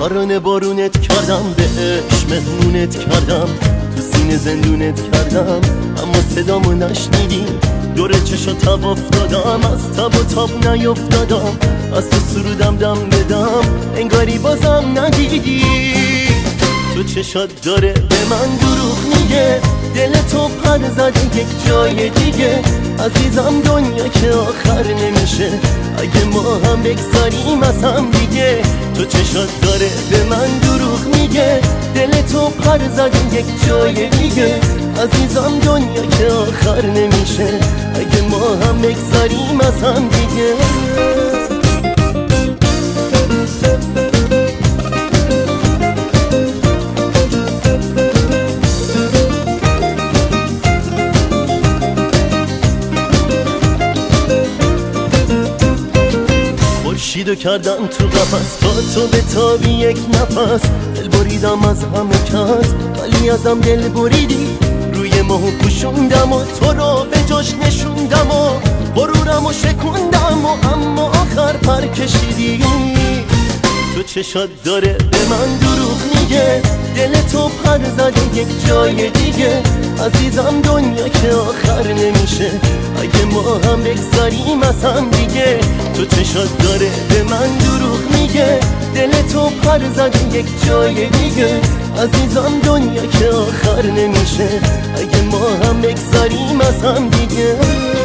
باران بارونت کردم، به عشق مهمونت کردم، تو سینه زندونت کردم، اما صدامو نشنیدی. دور چشا تواف دادم، از تب و تاب نیافتادم، از تو سرودم دم بدم، انگاری بازم ندیدی. تو چشات داره به من دروغ میگه، دل تو پر زده یک جای دیگه. عزیزم دنیا که آخر نمیشه، اگه ما هم بگذاریم از هم دیگه. تو چشات داره به من دروغ میگه، دل تو پر زده یک جای دیگه. عزیزم دنیا که آخر نمیشه، اگه ما هم بگذاریم از هم دیگه. خورشیدو کردم تو قفس، تا تو به تابی یک نفس. دل بریدم از همه کس، ولی ازم دل بریدی. روی ماهو پوشوندم و تو رو به جاش نشوندم و غرورم و شکوندم و اما آخر پر کشیدی. تو چشات داره به من دروغ میگه، دل تو پر زده یک جای دیگه. عزیزم دنیا که آخر نمیشه، اگه ما هم بگذاریم از هم دیگه. تو چشات داره به من دروغ میگه، دل تو پر زده یک جای دیگه. عزیزم دنیا که آخر نمیشه، اگه ما هم بگذاریم از هم دیگه.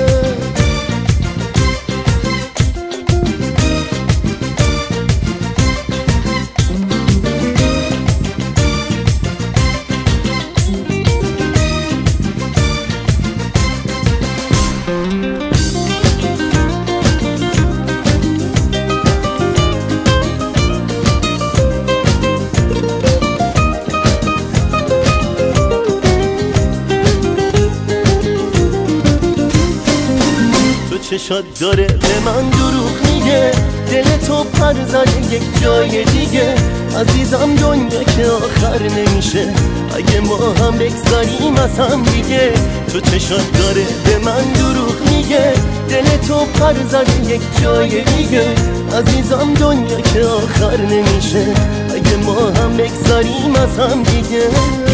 چشات داره به من دروغ میگه، دل تو پر زده یک جای دیگه. عزیزم دنیا که آخر نمیشه، اگه ما هم بگذاریم از هم دیگه. تو چشات داره به من دروغ میگه، دل تو پر زده یک جای دیگه. عزیزم دنیا که آخر نمیشه، اگه ما هم بگذاریم از هم دیگه.